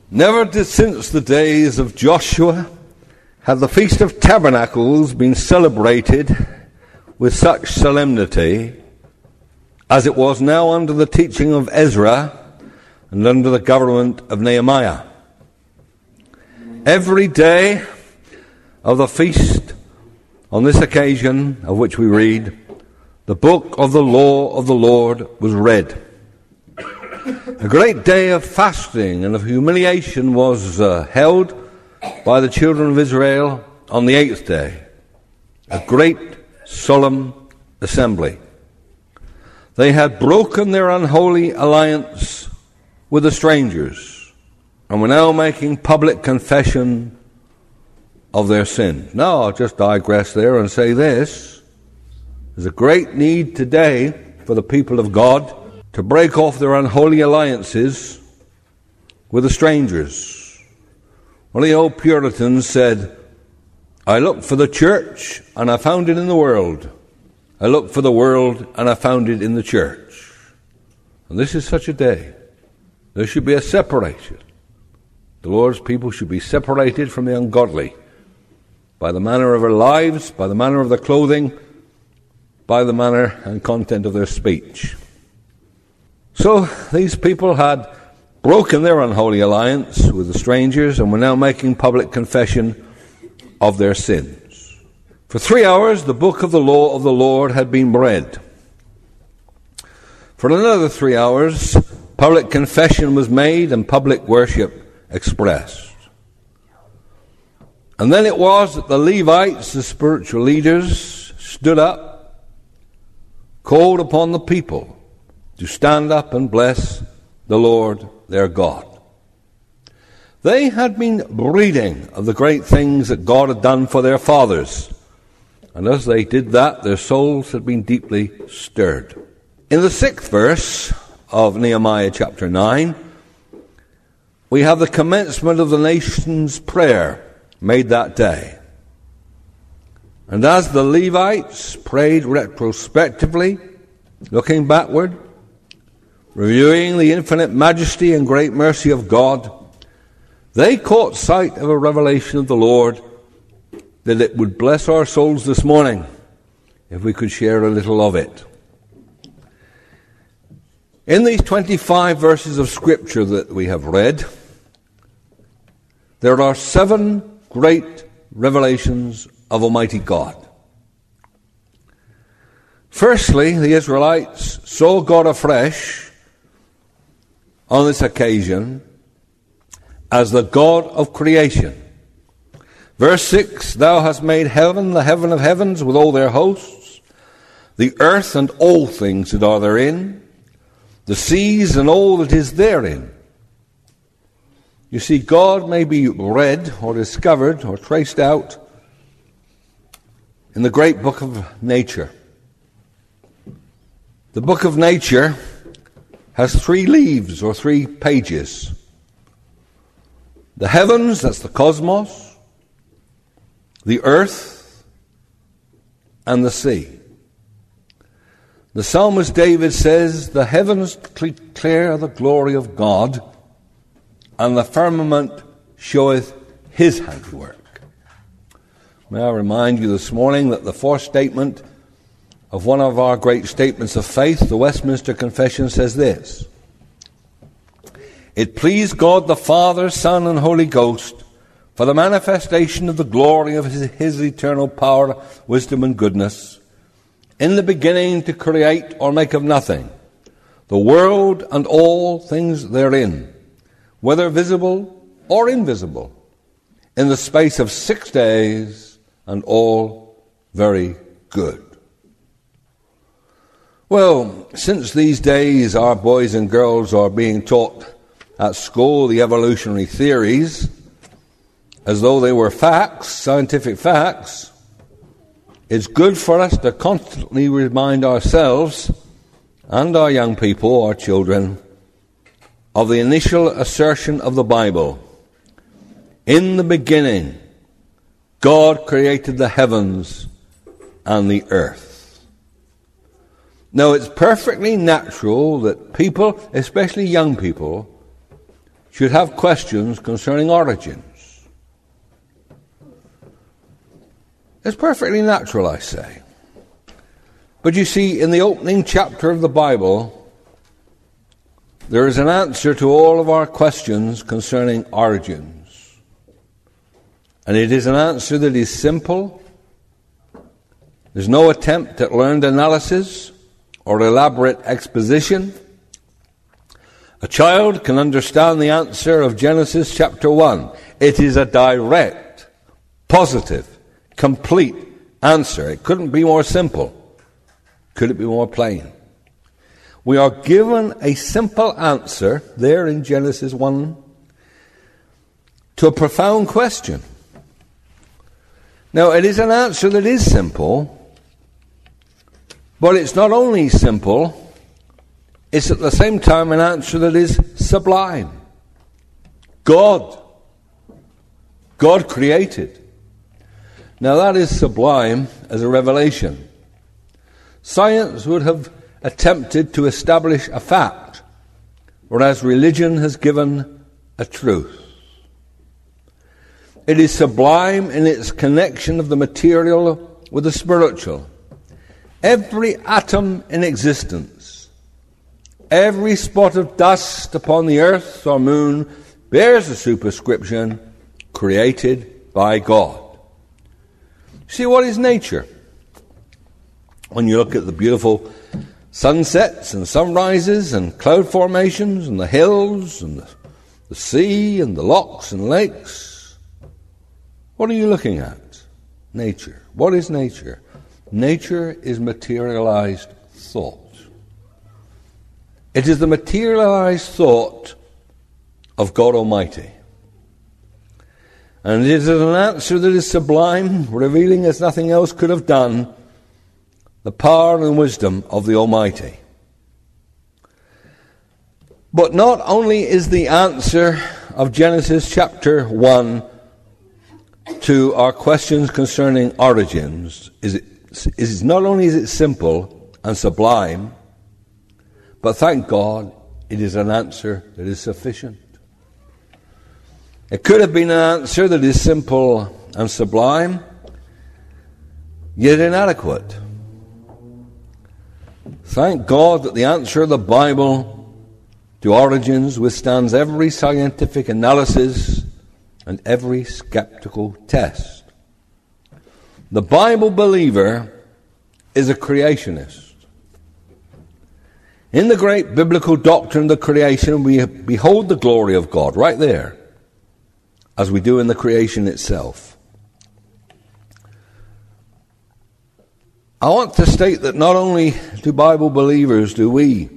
Never since the days of Joshua had the Feast of Tabernacles been celebrated with such solemnity as it was now under the teaching of Ezra and under the government of Nehemiah. Every day of the feast on this occasion of which we read, the book of the law of the Lord was read. A great day of fasting and of humiliation was held by the children of Israel on the 8th day, a great solemn assembly. They had broken their unholy alliance with the strangers and were now making public confession of their sins. Now, I'll just digress there and say this. There's a great need today for the people of God to break off their unholy alliances with the strangers. One of the old Puritans said, "I looked for the church and I found it in the world. I looked for the world and I found it in the church." And this is such a day. There should be a separation. The Lord's people should be separated from the ungodly by the manner of their lives, by the manner of their clothing, by the manner and content of their speech. So these people had broken their unholy alliance with the strangers and were now making public confession of their sins. For 3 hours, the book of the law of the Lord had been read. For another 3 hours, public confession was made and public worship expressed. And then it was that the Levites, the spiritual leaders, stood up, called upon the people to stand up and bless the Lord their God. They had been reading of the great things that God had done for their fathers, and as they did that, their souls had been deeply stirred. In the 6th verse of Nehemiah chapter 9, we have the commencement of the nation's prayer made that day. And as the Levites prayed retrospectively, looking backward, reviewing the infinite majesty and great mercy of God, they caught sight of a revelation of the Lord that it would bless our souls this morning if we could share a little of it. In these 25 verses of Scripture that we have read, there are 7 great revelations of Almighty God. Firstly, the Israelites saw God afresh on this occasion as the God of creation. Verse 6, "Thou hast made heaven, the heaven of heavens, with all their hosts, the earth and all things that are therein, the seas and all that is therein." You see, God may be read or discovered or traced out in the great book of nature. The book of nature has 3 leaves or 3 pages. The heavens, that's the cosmos, the earth, and the sea. The psalmist David says, "The heavens declare the glory of God, and the firmament showeth his handiwork." May I remind you this morning that the 4th statement of one of our great statements of faith, the Westminster Confession, says this: "It pleased God the Father, Son, and Holy Ghost, for the manifestation of the glory of his eternal power, wisdom, and goodness, in the beginning to create or make of nothing the world and all things therein, whether visible or invisible, in the space of 6 days, and all very good." Well, since these days our boys and girls are being taught at school the evolutionary theories as though they were facts, scientific facts, it's good for us to constantly remind ourselves and our young people, our children, of the initial assertion of the Bible. In the beginning, God created the heavens and the earth. Now, it's perfectly natural that people, especially young people, should have questions concerning origins. It's perfectly natural, I say. But you see, in the opening chapter of the Bible, there is an answer to all of our questions concerning origins. And it is an answer that is simple. There's no attempt at learned analysis or elaborate exposition. A child can understand the answer of Genesis chapter 1. It is a direct, positive, complete answer. It couldn't be more simple. Could it be more plain? We are given a simple answer there in Genesis 1 to a profound question. Now, it is an answer that is simple, but it's not only simple, it's at the same time an answer that is sublime. God created. Now that is sublime as a revelation. Science would have attempted to establish a fact, whereas religion has given a truth. It is sublime in its connection of the material with the spiritual. Every atom in existence, every spot of dust upon the earth or moon bears the superscription, created by God. See, what is nature? When you look at the beautiful sunsets and sunrises and cloud formations and the hills and the sea and the lochs and lakes, what are you looking at? Nature. What is nature? Nature is materialized thought. It is the materialized thought of God Almighty. And it is an answer that is sublime, revealing as nothing else could have done the power and wisdom of the Almighty. But not only is the answer of Genesis chapter 1 to our questions concerning origins, not only is it simple and sublime, but thank God it is an answer that is sufficient. It could have been an answer that is simple and sublime, yet inadequate. Thank God that the answer of the Bible to origins withstands every scientific analysis and every skeptical test. The Bible believer is a creationist. In the great biblical doctrine of the creation, we behold the glory of God right there, as we do in the creation itself. I want to state that not only do Bible believers do we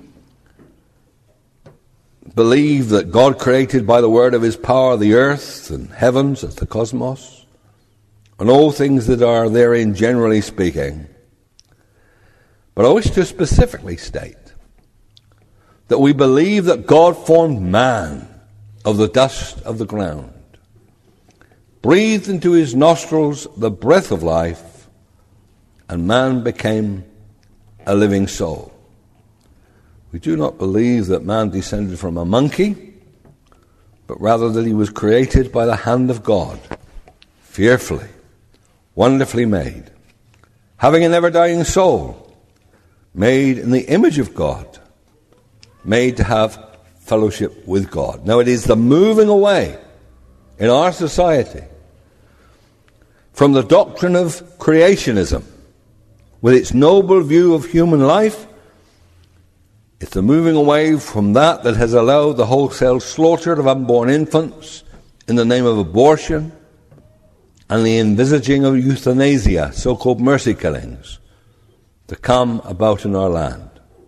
believe that God created by the word of his power the earth and heavens, as the cosmos, and all things that are therein, generally speaking, but I wish to specifically state that we believe that God formed man of the dust of the ground, breathed into his nostrils the breath of life, and man became a living soul. We do not believe that man descended from a monkey, but rather that he was created by the hand of God, fearfully, wonderfully made, having a never-dying soul, made in the image of God, made to have fellowship with God. Now it is the moving away in our society from the doctrine of creationism, with its noble view of human life. It's the moving away from that has allowed the wholesale slaughter of unborn infants in the name of abortion and the envisaging of euthanasia, so-called mercy killings, to come about in our land.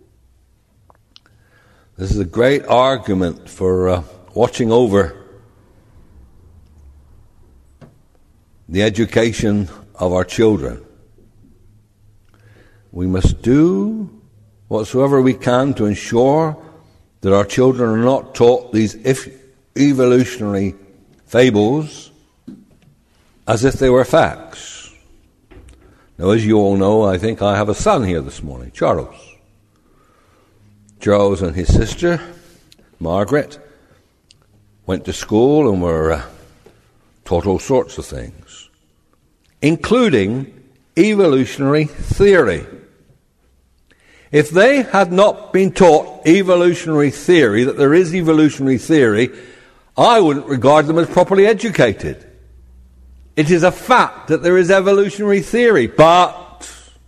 This is a great argument for watching over the education of our children. We must do whatsoever we can to ensure that our children are not taught these evolutionary fables as if they were facts. Now, as you all know, I think I have a son here this morning, Charles. Charles and his sister, Margaret, went to school and were taught all sorts of things, including evolutionary theory. If they had not been taught evolutionary theory, that there is evolutionary theory, I wouldn't regard them as properly educated. It is a fact that there is evolutionary theory, but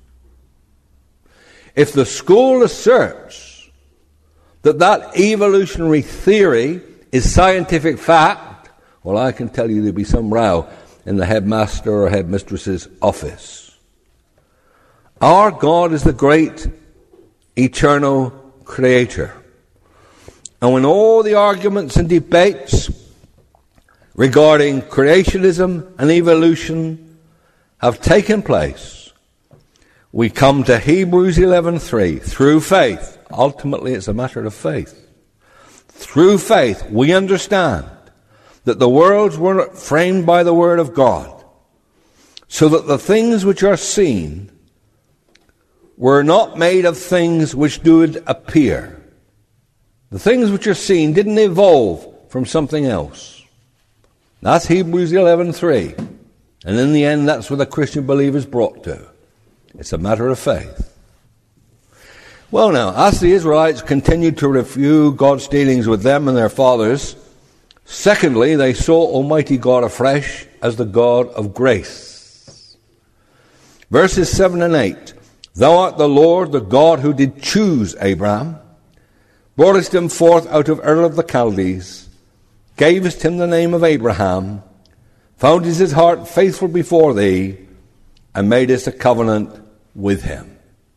if the school asserts that that evolutionary theory is scientific fact, well, I can tell you there'll be some row in the headmaster or headmistress's office. Our God is the great eternal creator. And when all the arguments and debates regarding creationism and evolution have taken place, we come to Hebrews 11:3. Through faith, ultimately it's a matter of faith. Through faith, we understand that the worlds were framed by the Word of God, so that the things which are seen were not made of things which do appear. The things which are seen didn't evolve from something else. That's Hebrews 11:3. And in the end, that's what the Christian believer is brought to. It's a matter of faith. Well now, as the Israelites continued to review God's dealings with them and their fathers, secondly, they saw Almighty God afresh as the God of grace. Verses 7 and 8. Thou art the Lord, the God who did choose Abraham, broughtest him forth out of Ur of the Chaldees, gavest him the name of Abraham, foundest his heart faithful before thee, and madest a covenant with him.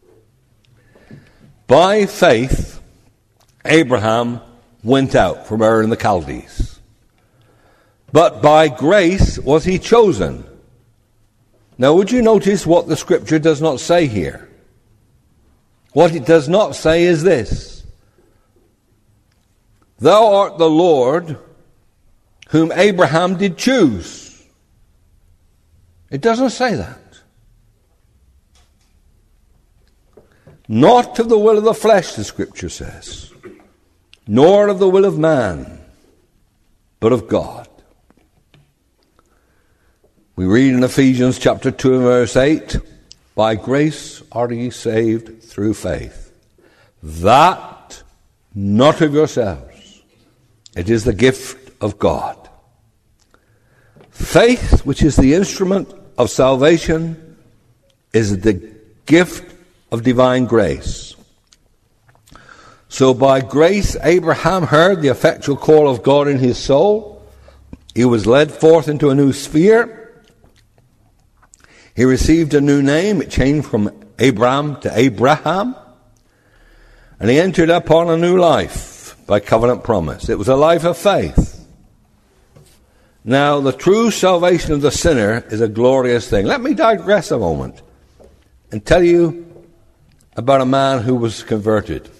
By faith, Abraham went out from Ur in the Chaldees. But by grace was he chosen. Now, would you notice what the Scripture does not say here? What it does not say is this: Thou art the Lord whom Abraham did choose. It doesn't say that. Not of the will of the flesh, the Scripture says, nor of the will of man, but of God. We read in Ephesians chapter 2 and verse 8, By grace are ye saved through faith, that not of yourselves, it is the gift of God. Faith, which is the instrument of salvation, is the gift of divine grace. So by grace Abraham heard the effectual call of God in his soul. He was led forth into a new sphere. He received a new name. It changed from Abram to Abraham. And he entered upon a new life by covenant promise. It was a life of faith. Now, the true salvation of the sinner is a glorious thing. Let me digress a moment and tell you about a man who was converted.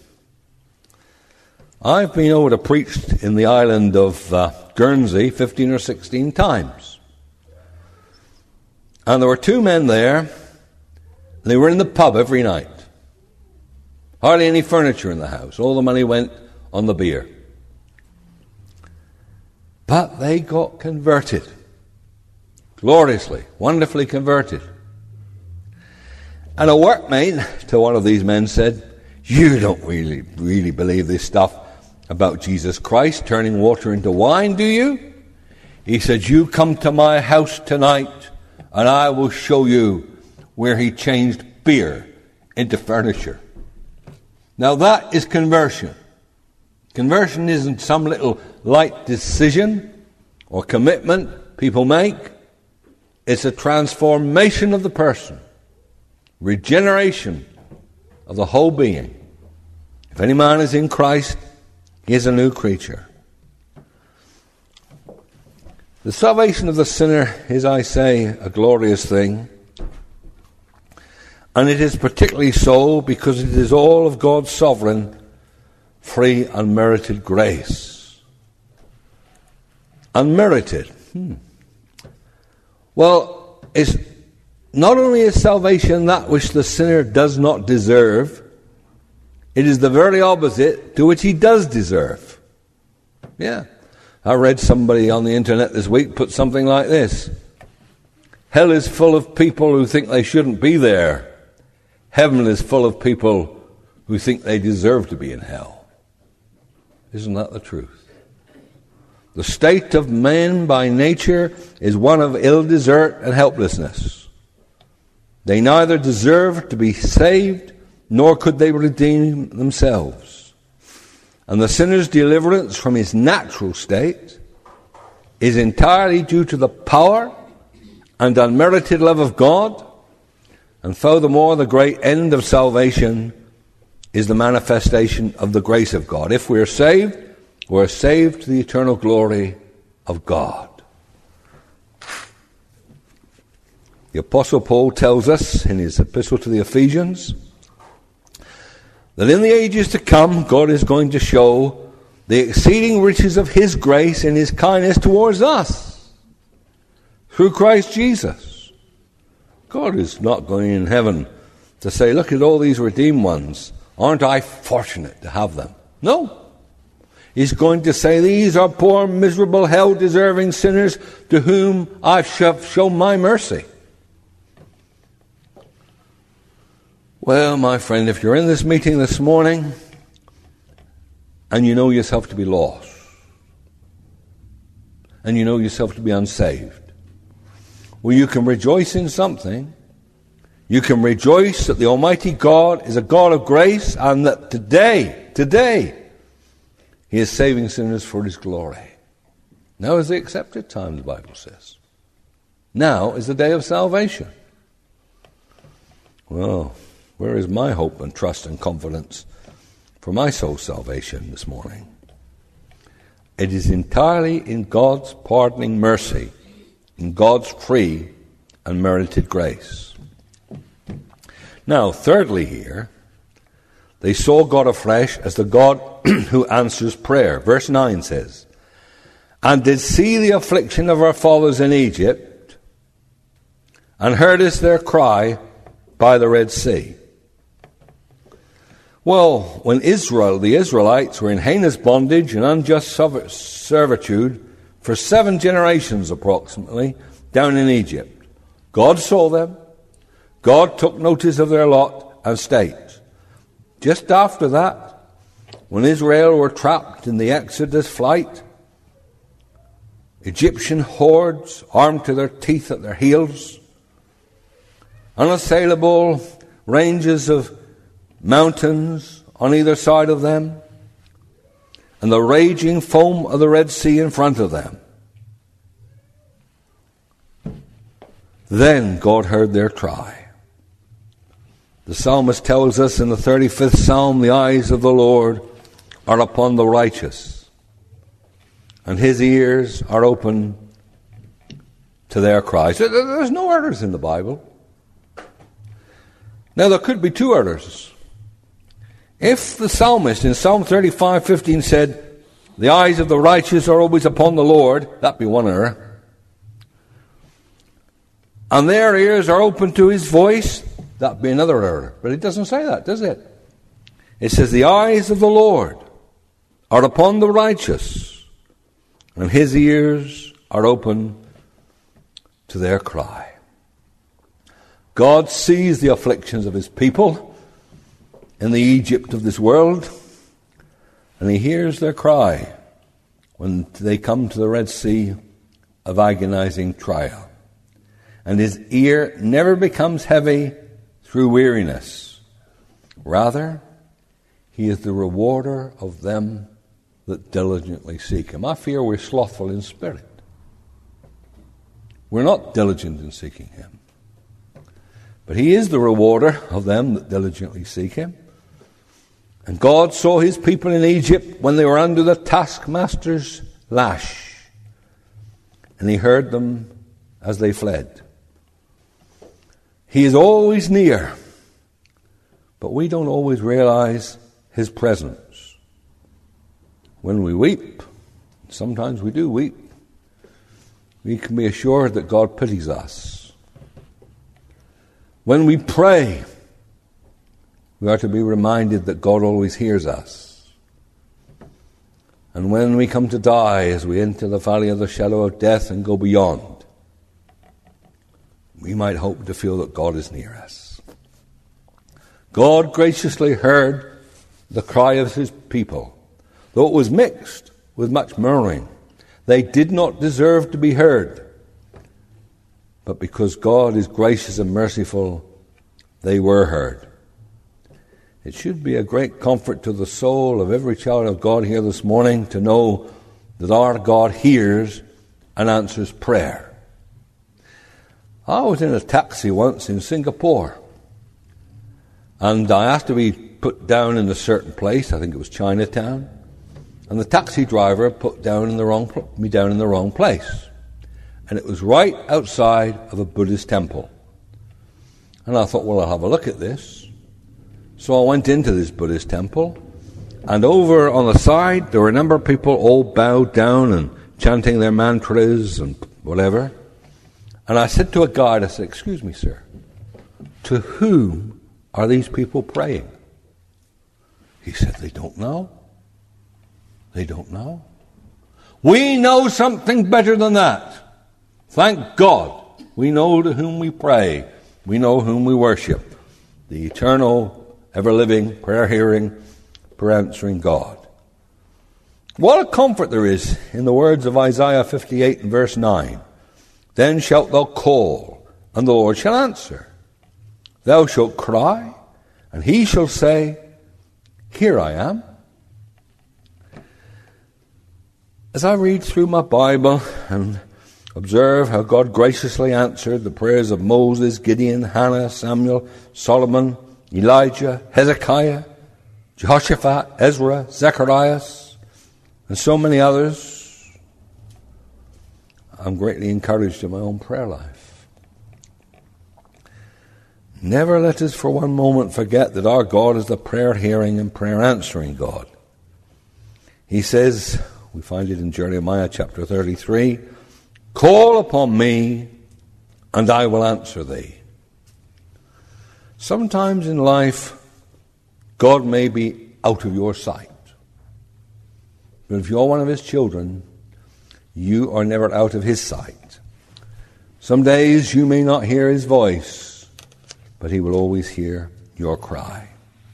I've been over to preach in the island of Guernsey 15 or 16 times. And there were two men there, and they were in the pub every night. Hardly any furniture in the house. All the money went on the beer. But they got converted. Gloriously, wonderfully converted. And a workmate to one of these men said, You don't really believe this stuff about Jesus Christ turning water into wine, do you? He said, You come to my house tonight, and I will show you where he changed beer into furniture. Now that is conversion. Conversion isn't some little light decision or commitment people make. It's a transformation of the person. Regeneration of the whole being. If any man is in Christ, he is a new creature. The salvation of the sinner is, I say, a glorious thing. And it is particularly so because it is all of God's sovereign, free, unmerited grace. Unmerited. Well, it's not only is salvation that which the sinner does not deserve, it is the very opposite to which he does deserve. Yeah. I read somebody on the internet this week put something like this: hell is full of people who think they shouldn't be there. Heaven is full of people who think they deserve to be in hell. Isn't that the truth? The state of man by nature is one of ill desert and helplessness. They neither deserve to be saved, nor could they redeem themselves. And the sinner's deliverance from his natural state is entirely due to the power and unmerited love of God. And furthermore, the great end of salvation is the manifestation of the grace of God. If we're saved to the eternal glory of God. The Apostle Paul tells us in his epistle to the Ephesians that in the ages to come, God is going to show the exceeding riches of his grace and his kindness towards us through Christ Jesus. God is not going in heaven to say, look at all these redeemed ones. Aren't I fortunate to have them? No. He's going to say, these are poor, miserable, hell-deserving sinners to whom I have shown my mercy. Well, my friend, if you're in this meeting this morning and you know yourself to be lost and you know yourself to be unsaved, well, you can rejoice in something. You can rejoice that the Almighty God is a God of grace and that today, He is saving sinners for His glory. Now is the accepted time, the Bible says. Now is the day of salvation. Well, where is my hope and trust and confidence for my soul's salvation this morning? It is entirely in God's pardoning mercy, in God's free and merited grace. Now, thirdly here, they saw God afresh as the God who answers prayer. Verse 9 says, and did see the affliction of our fathers in Egypt, and heardest their cry by the Red Sea. Well, when the Israelites were in heinous bondage and unjust servitude for 7 generations approximately down in Egypt, God saw them. God took notice of their lot and state. Just after that, when Israel were trapped in the Exodus flight, Egyptian hordes armed to their teeth at their heels, unassailable ranges of mountains on either side of them, and the raging foam of the Red Sea in front of them. Then God heard their cry. The psalmist tells us in the 35th Psalm, the eyes of the Lord are upon the righteous, and His ears are open to their cries. There's no errors in the Bible. Now, there could be 2 errors. If the psalmist in Psalm 35:15 said, the eyes of the righteous are always upon the Lord, that'd be one error. And their ears are open to His voice, that'd be another error. But it doesn't say that, does it? It says, the eyes of the Lord are upon the righteous, and His ears are open to their cry. God sees the afflictions of His people in the Egypt of this world, and He hears their cry when they come to the Red Sea of agonizing trial. And His ear never becomes heavy through weariness. Rather, He is the rewarder of them that diligently seek Him. I fear we're slothful in spirit. We're not diligent in seeking Him. But He is the rewarder of them that diligently seek Him. And God saw His people in Egypt when they were under the taskmaster's lash. And He heard them as they fled. He is always near, but we don't always realize His presence. When we weep, sometimes we do weep, we can be assured that God pities us. When we pray, we are to be reminded that God always hears us. And when we come to die, as we enter the valley of the shadow of death and go beyond, we might hope to feel that God is near us. God graciously heard the cry of his people, though it was mixed with much murmuring. They did not deserve to be heard, but because God is gracious and merciful, they were heard. It should be a great comfort to the soul of every child of God here this morning to know that our God hears and answers prayer. I was in a taxi once in Singapore, and I asked to be put down in a certain place. I think it was Chinatown. And the taxi driver put me down in the wrong place. And it was right outside of a Buddhist temple. And I thought, well, I'll have a look at this. So I went into this Buddhist temple, and over on the side there were a number of people all bowed down and chanting their mantras and whatever. And I said to a guide, I said, "Excuse me, sir, to whom are these people praying?" He said, "They don't know. They don't know." We know something better than that. Thank God. We know to whom we pray. We know whom we worship. The eternal, ever-living, prayer-hearing, prayer-answering God. What a comfort there is in the words of Isaiah 58 and verse 9. "Then shalt thou call, and the Lord shall answer. Thou shalt cry, and he shall say, Here I am." As I read through my Bible and observe how God graciously answered the prayers of Moses, Gideon, Hannah, Samuel, Solomon, Elijah, Hezekiah, Jehoshaphat, Ezra, Zacharias, and so many others, I'm greatly encouraged in my own prayer life. Never let us for one moment forget that our God is the prayer-hearing and prayer-answering God. He says, we find it in Jeremiah chapter 33, "Call upon me, and I will answer thee." Sometimes in life, God may be out of your sight. But if you're one of his children, you are never out of his sight. Some days you may not hear his voice, but he will always hear your cry.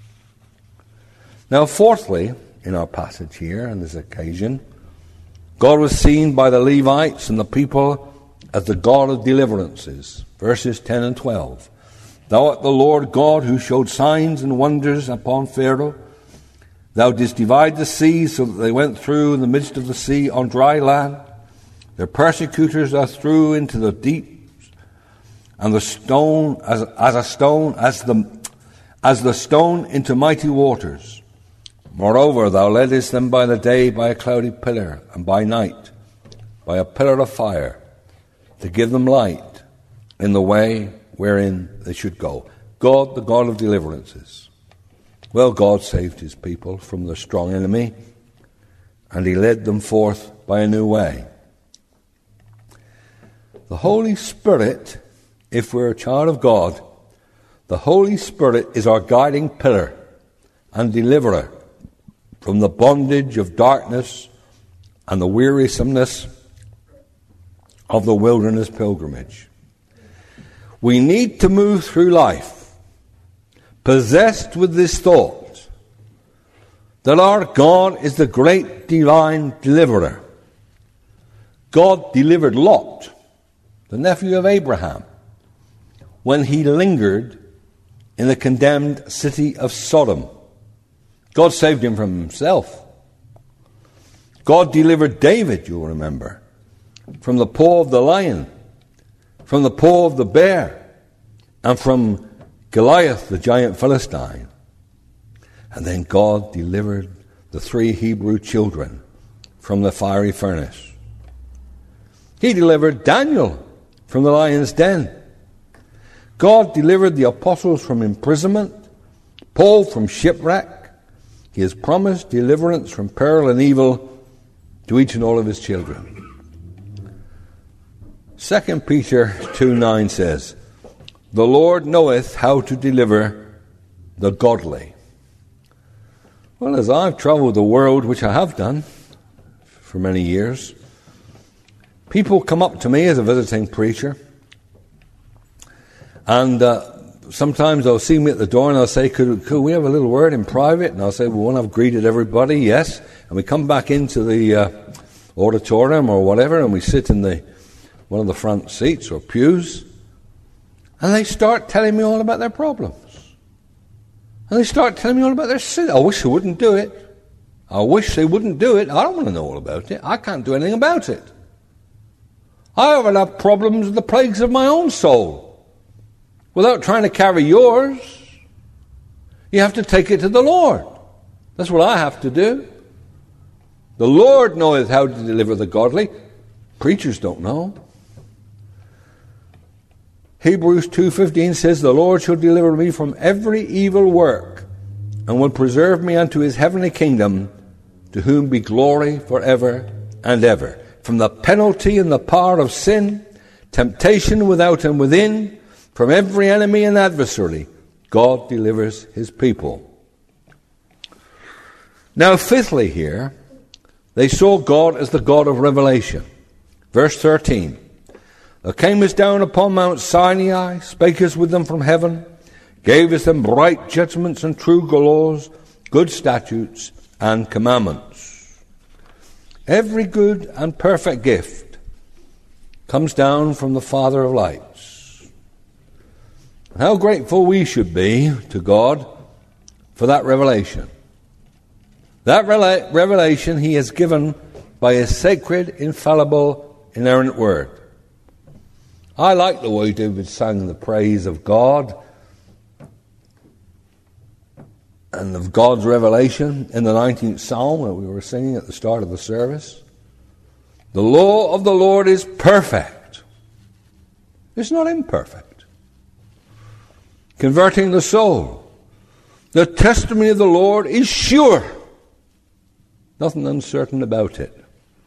Now, fourthly, in our passage here on this occasion, God was seen by the Levites and the people as the God of deliverances. Verses 10 and 12. "Thou art the Lord God who showed signs and wonders upon Pharaoh. Thou didst divide the sea so that they went through in the midst of the sea on dry land. Their persecutors thou threw into the deep, and the stone as the stone into mighty waters. Moreover, thou leddest them by the day by a cloudy pillar, and by night by a pillar of fire, to give them light in the way wherein they should go." God, the God of deliverances. Well, God saved his people from the strong enemy, and he led them forth by a new way. The Holy Spirit, if we're a child of God, the Holy Spirit is our guiding pillar and deliverer from the bondage of darkness and the wearisomeness of the wilderness pilgrimage. We need to move through life possessed with this thought that our God is the great divine deliverer. God delivered Lot, the nephew of Abraham, when he lingered in the condemned city of Sodom. God saved him from himself. God delivered David, you'll remember, from the paw of the lion, from the paw of the bear, and from Goliath, the giant Philistine. And then God delivered the 3 Hebrew children from the fiery furnace. He delivered Daniel from the lion's den. God delivered the apostles from imprisonment, Paul from shipwreck. He has promised deliverance from peril and evil to each and all of his children. 2 Peter 2:9 says, "The Lord knoweth how to deliver the godly." Well, as I've traveled the world, which I have done, for many years. People come up to me as a visiting preacher, and sometimes they'll see me at the door and they'll say, could we have a little word in private? And I'll say, well, when I've greeted everybody, yes. And we come back into the auditorium or whatever, and we sit in one of the front seats or pews, and they start telling me all about their problems. And they start telling me all about their sin. I wish they wouldn't do it. I wish they wouldn't do it. I don't want to know all about it. I can't do anything about it. I often have problems with the plagues of my own soul. Without trying to carry yours, you have to take it to the Lord. That's what I have to do. The Lord knoweth how to deliver the godly. Preachers don't know. Hebrews 2:15 says, the Lord shall deliver me from every evil work, and will preserve me unto his heavenly kingdom, to whom be glory forever and ever. From the penalty and the power of sin, temptation without and within, from every enemy and adversary, God delivers his people. Now, fifthly here, they saw God as the God of revelation. Verse 13. Thou camest down upon Mount Sinai, spakest with them from heaven, gavest them right judgments and true laws, good statutes and commandments. Every good and perfect gift comes down from the Father of lights. How grateful we should be to God for that revelation. That revelation he has given by his sacred, infallible, inerrant word. I like the way David sang the praise of God and of God's revelation in the 19th Psalm that we were singing at the start of the service. The law of the Lord is perfect. It's not imperfect. Converting the soul. The testimony of the Lord is sure. Nothing uncertain about it.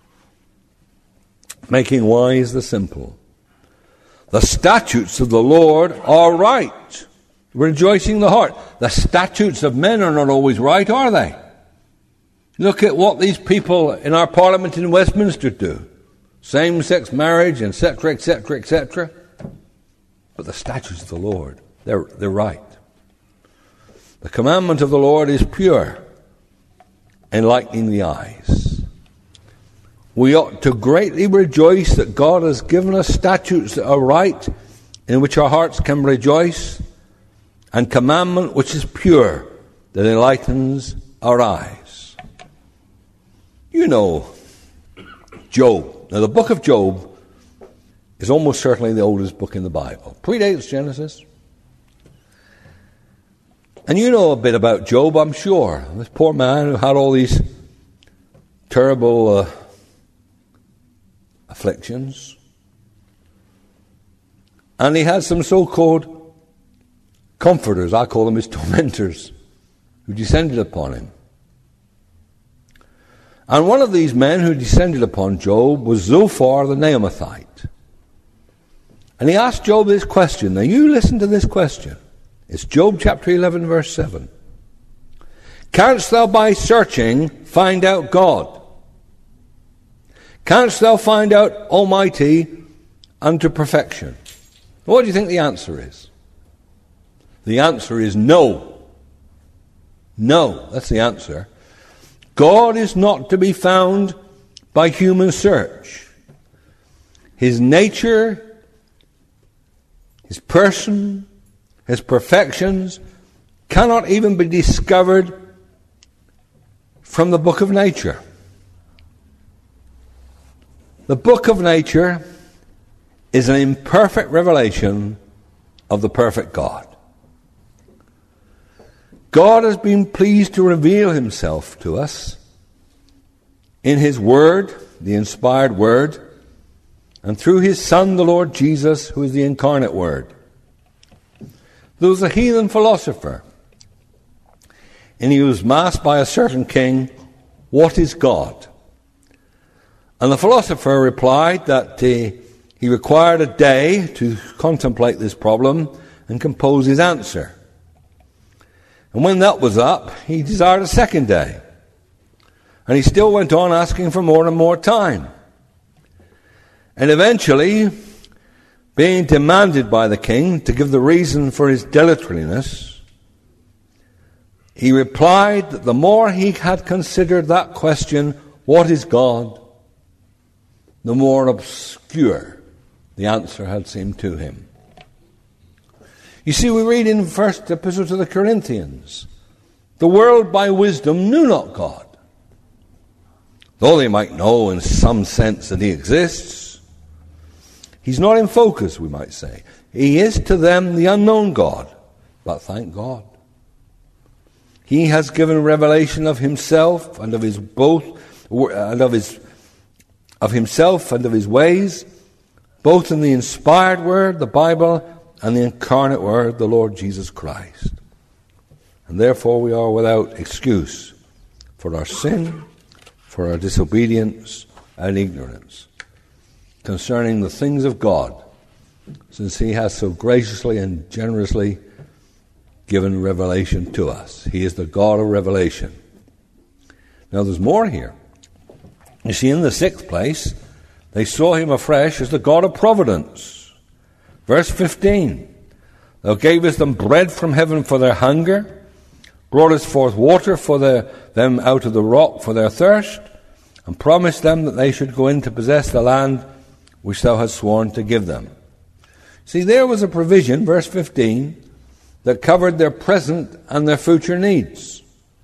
Making wise the simple. The statutes of the Lord are right, rejoicing the heart. The statutes of men are not always right, are they? Look at what these people in our Parliament in Westminster do. Same-sex marriage, etc., etc., etc. But the statutes of the Lord, they're right. The commandment of the Lord is pure, enlightening the eyes. We ought to greatly rejoice that God has given us statutes that are right, in which our hearts can rejoice, and commandment which is pure, that enlightens our eyes. You know, Job. Now, the book of Job is almost certainly the oldest book in the Bible. Predates Genesis. And you know a bit about Job, I'm sure. This poor man who had all these terrible afflictions. And he had some so-called comforters, I call them his tormentors, who descended upon him. And one of these men who descended upon Job was Zophar the Naamathite. And he asked Job this question. Now you listen to this question. It's Job chapter 11, verse 7. Canst thou by searching find out God? Canst thou find out Almighty unto perfection? What do you think the answer is? The answer is no. No, that's the answer. God is not to be found by human search. His nature, his person, his perfections cannot even be discovered from the book of nature. The book of nature is an imperfect revelation of the perfect God. God has been pleased to reveal himself to us in his word, the inspired word, and through his Son, the Lord Jesus, who is the incarnate word. There was a heathen philosopher, and he was asked by a certain king, what is God? And the philosopher replied that he required a day to contemplate this problem and compose his answer. And when that was up, he desired a second day. And he still went on asking for more and more time. And eventually, being demanded by the king to give the reason for his dilatoriness, he replied that the more he had considered that question, what is God, the more obscure the answer had seemed to him. You see, we read in First Epistle to the Corinthians, the world by wisdom knew not God. Though they might know in some sense that he exists, he's not in focus, we might say. He is to them the unknown God, but thank God. He has given revelation of himself and of his himself and of his ways, both in the inspired word, the Bible, and the incarnate word, the Lord Jesus Christ. And therefore we are without excuse for our sin, for our disobedience and ignorance concerning the things of God, since he has so graciously and generously given revelation to us. He is the God of revelation. Now there's more here. You see, in the sixth place, they saw him afresh as the God of providence. Verse 15, thou gavest them bread from heaven for their hunger, broughtest forth water for them out of the rock for their thirst, and promised them that they should go in to possess the land which thou hast sworn to give them. See, there was a provision, verse 15, that covered their present and their future needs.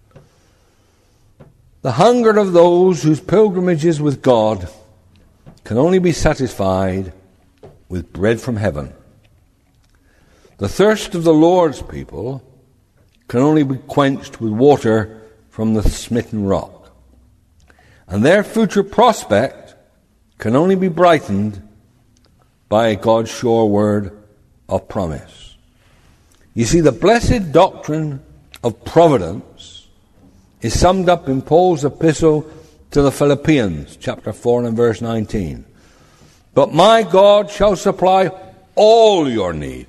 The hunger of those whose pilgrimage is with God can only be satisfied with bread from heaven. The thirst of the Lord's people can only be quenched with water from the smitten rock. And their future prospect can only be brightened by God's sure word of promise. You see, the blessed doctrine of providence is summed up in Paul's epistle to the Philippians, chapter 4 and verse 19. But my God shall supply all your need.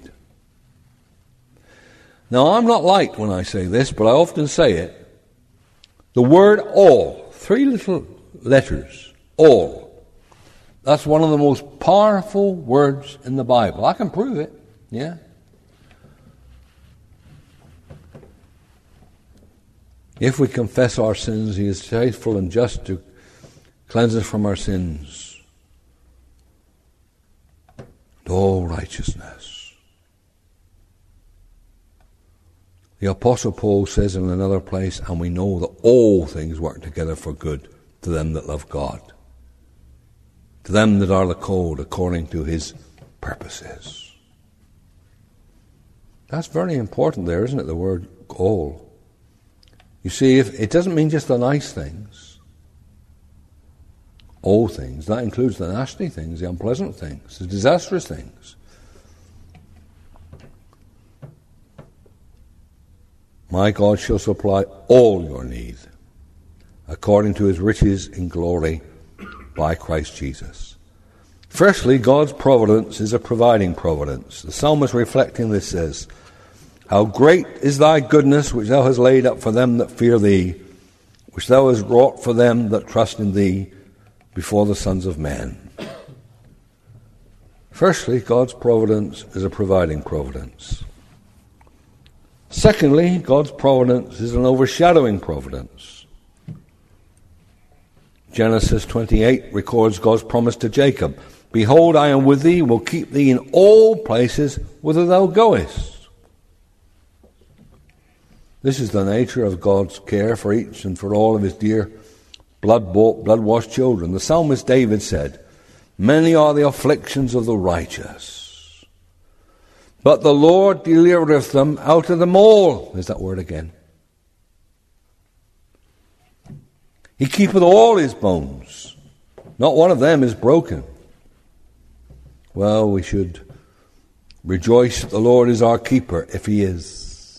Now, I'm not liked when I say this, but I often say it. The word all, 3 little letters, all. That's one of the most powerful words in the Bible. I can prove it, yeah. If we confess our sins, he is faithful and just to cleanse us from our sins and all righteousness. The Apostle Paul says in another place, and we know that all things work together for good to them that love God, to them that are the called according to his purposes. That's very important there, isn't it, the word all. You see, if it doesn't mean just the nice things, all things. That includes the nasty things, the unpleasant things, the disastrous things. My God shall supply all your need according to his riches in glory by Christ Jesus. Firstly, God's providence is a providing providence. The psalmist reflecting this says, how great is thy goodness which thou hast laid up for them that fear thee, which thou hast wrought for them that trust in thee before the sons of men. Firstly, God's providence is a providing providence. Secondly, God's providence is an overshadowing providence. Genesis 28 records God's promise to Jacob. Behold, I am with thee, will keep thee in all places whither thou goest. This is the nature of God's care for each and for all of his dear blood-washed children. The psalmist David said, many are the afflictions of the righteous, but the Lord delivereth them out of them all. There's that word again. He keepeth all his bones. Not one of them is broken. Well, we should rejoice that the Lord is our keeper, if he is.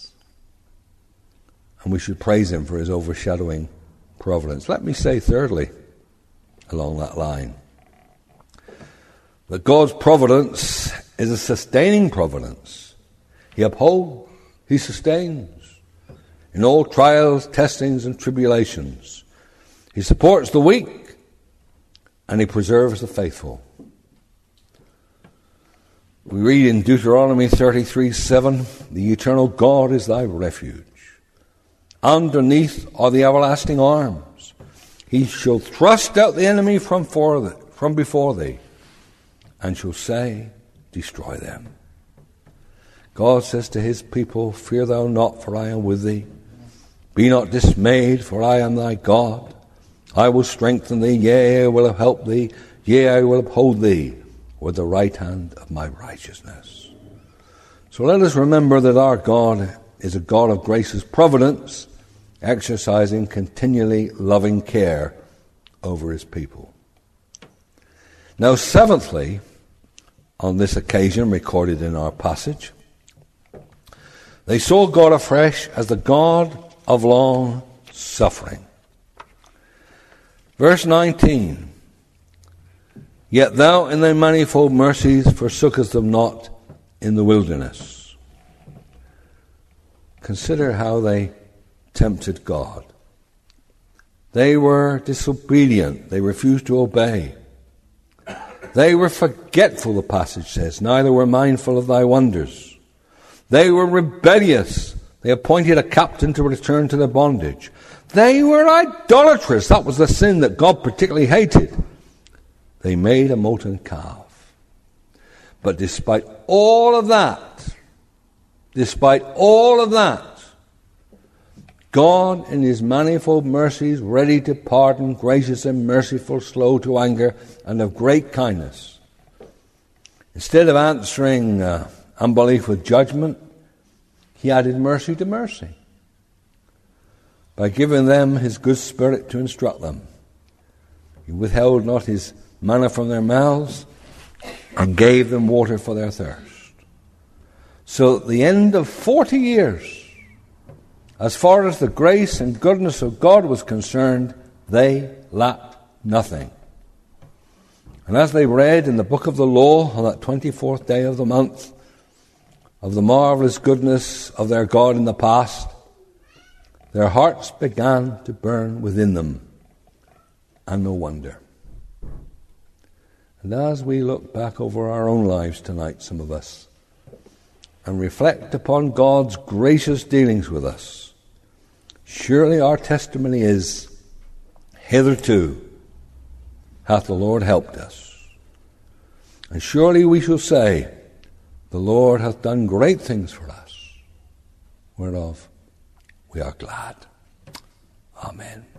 And we should praise him for his overshadowing providence. Let me say thirdly, along that line, that God's providence is a sustaining providence. He upholds, he sustains in all trials, testings, and tribulations. He supports the weak, and he preserves the faithful. We read in Deuteronomy 33:7, the eternal God is thy refuge. Underneath are the everlasting arms. He shall thrust out the enemy from before thee, and shall say, destroy them. God says to his people, fear thou not, for I am with thee. Be not dismayed, for I am thy God. I will strengthen thee, yea, I will help thee, yea, I will uphold thee with the right hand of my righteousness. So let us remember that our God is a God of gracious providence, exercising continually loving care over his people. Now, seventhly, on this occasion recorded in our passage, they saw God afresh as the God of long suffering. Verse 19, yet thou in thy manifold mercies forsookest them not in the wilderness. Consider how they tempted God. They were disobedient. They refused to obey. They were forgetful, the passage says, neither were mindful of thy wonders. They were rebellious. They appointed a captain to return to their bondage. They were idolatrous. That was the sin that God particularly hated. They made a molten calf. But despite all of that, God, in his manifold mercies, ready to pardon, gracious and merciful, slow to anger, and of great kindness, instead of answering unbelief with judgment, he added mercy to mercy by giving them his good spirit to instruct them. He withheld not his manna from their mouths and gave them water for their thirst. So at the end of 40 years, as far as the grace and goodness of God was concerned, they lacked nothing. And as they read in the book of the law on that 24th day of the month of the marvelous goodness of their God in the past, their hearts began to burn within them. And no wonder. And as we look back over our own lives tonight, some of us, and reflect upon God's gracious dealings with us, surely our testimony is, hitherto hath the Lord helped us. And surely we shall say, the Lord hath done great things for us, whereof we are glad. Amen.